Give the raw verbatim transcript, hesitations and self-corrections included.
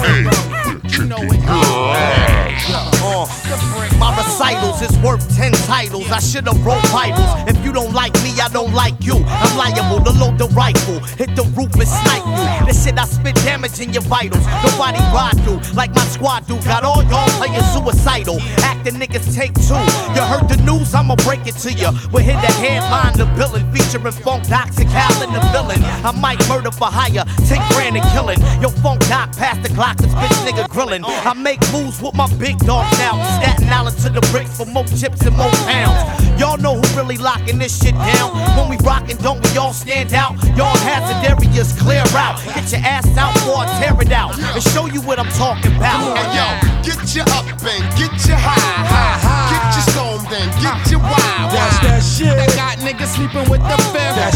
You know it. Uh, my recitals is worth ten titles. I should've wrote Bibles. If you don't like me, I don't like you. I'm liable to load the rifle, hit the roof and snipe you. This shit I spit damage in your vitals. Nobody ride through like my squad do. Got all y'all playing suicidal. Acting niggas take two. You heard the news, I'ma break it to you. We hit the headline, the villain featuring Funk Toxic, Hal and the villain. I might murder for hire, take grand and killing. Yo, Funk Doc past the clock, this bitch nigga grilling. I make moves with my big dogs now. Staten Island to the bricks for more chips and more pounds. Y'all know who really locking this shit down. When we rockin', don't we all stand out? Y'all hazard areas clear out. Get your ass out before I tear it out and show you what I'm talking about. Hey yo, get you up and get you high, high, high. Get you stoned and get you wild. That's that shit. That got niggas sleeping with the fifth. That